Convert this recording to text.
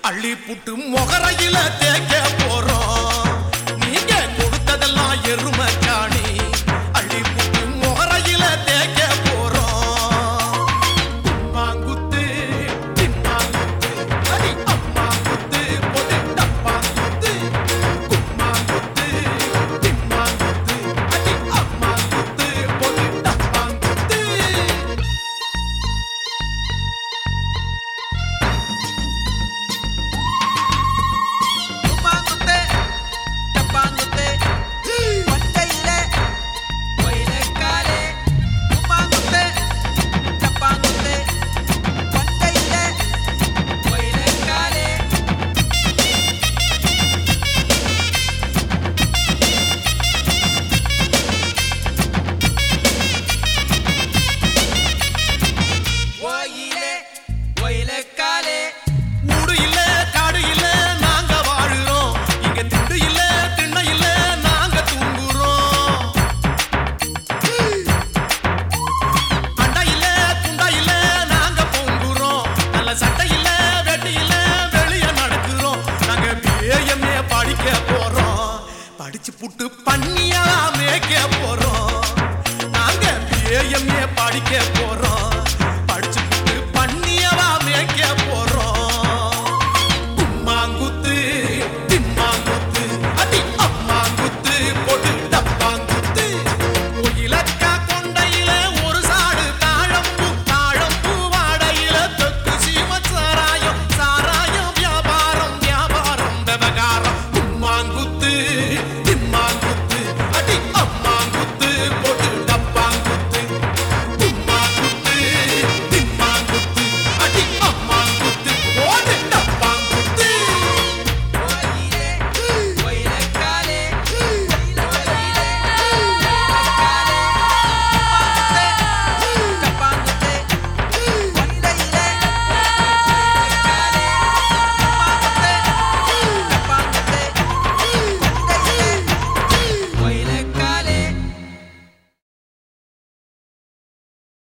அள்ளி புட்டு மொகரையில தேக்க போறோம். நீங்க கொடுத்ததெல்லாம் எருமை காணி. அள்ளி புட்டு மொகரையில தேக்க போறோம். மாங்குத்து திம்மாங்குத்து அடி அம்மாங்குத்து பொடி டப்பாங்குத்து. கும்மாங்குத்து திம்மாங்குத்து அடி அம்மாங்குத்து பொடி டப்பாங்குத்து. மூடு இல்ல காடு இல்ல நாங்க வாழுறோம். இங்க திண்டு இல்ல திண்ணை இல்ல நாங்க தூங்குறோம். அண்டா இல்ல துண்டா இல்ல நாங்க பொங்குறோம். நல்ல சட்டை இல்ல வெட்டி இல்ல வெளிய நடக்குறோம். நாங்க BAMA படிக்க போறோம். படிச்சு புட்டு பண்ணியா மேய்க்க போறோம்.